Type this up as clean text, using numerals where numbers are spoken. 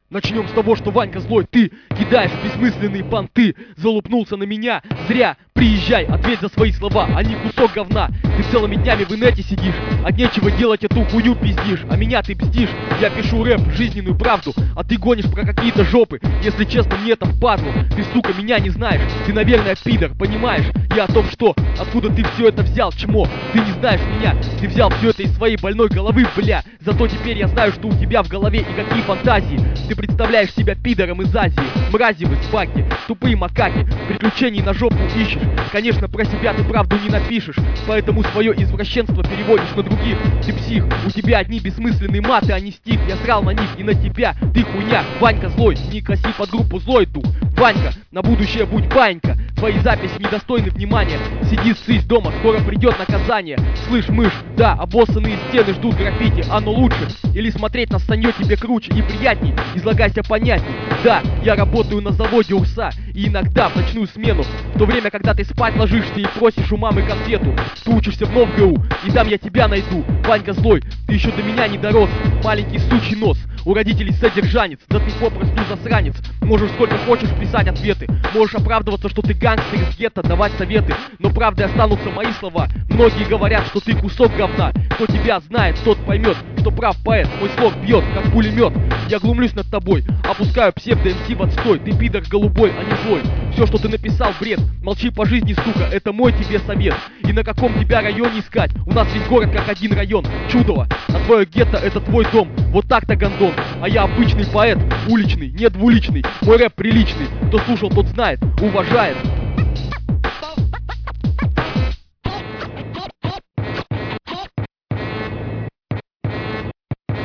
Начнем с того, что Ванька злой, ты кидаешь бессмысленные понты. Залупнулся на меня, зря. Приезжай, ответь за свои слова, а не кусок говна. Ты целыми днями в инете сидишь, от нечего делать эту хую пиздишь. А меня ты бздишь, я пишу рэп, жизненную правду, а ты гонишь про какие-то жопы. Если честно, мне это впадло. Ты, сука, меня не знаешь, ты, наверное, пидор, понимаешь? Я о том, что, откуда ты все это взял, чмо. Ты не знаешь меня, ты взял все это из своей больной головы, бля. Зато теперь я знаю, что у тебя в голове и какие фантазии. Ты представляешь себя пидором из Азии, мрази вы собаки, тупые макаки, приключений на жопу ищешь. Конечно, про себя ты правду не напишешь, поэтому свое извращенство переводишь на других. Ты псих, у тебя одни бессмысленные маты, а не стих. Я срал на них и на тебя, ты хуйня. Ванька злой, не коси под группу злой дух. Ванька, на будущее будь баинька. Твои записи недостойны внимания. Сиди, ссысь дома, скоро придет наказание. Слышь, мышь, да, обоссанные стены ждут граффити. Оно лучше, или смотреть на санье тебе круче и приятней. Излагайся понятней. Да, я работаю на заводе УРСА, и иногда в ночную смену, в то время, когда ты спать ложишься и просишь у мамы конфету. Ты учишься в НовГУ, и там я тебя найду. Ванька злой, ты еще до меня не дорос. Маленький сучий нос, у родителей содержанец. Да ты попросту засранец. Можешь сколько хочешь писать ответы, можешь оправдываться, что ты гангстер из гетто, давать советы, но правдой останутся мои слова. Многие говорят, что ты кусок говна. Кто тебя знает, тот поймет, что прав поэт. Мой слог бьет, как пулемет. Я глумлюсь над тобой, опускаю псевдо-МС в отстой. Ты пидор голубой, а не злой. Все, что ты написал, бред. Молчи по жизни, сука, это мой тебе совет. И на каком тебя районе искать? У нас весь город как один район. Чудово, а твое гетто это твой дом. Вот так-то, гондон. А я обычный поэт, уличный, не двуличный. Мой рэп приличный. Кто слушал, тот знает, уважает.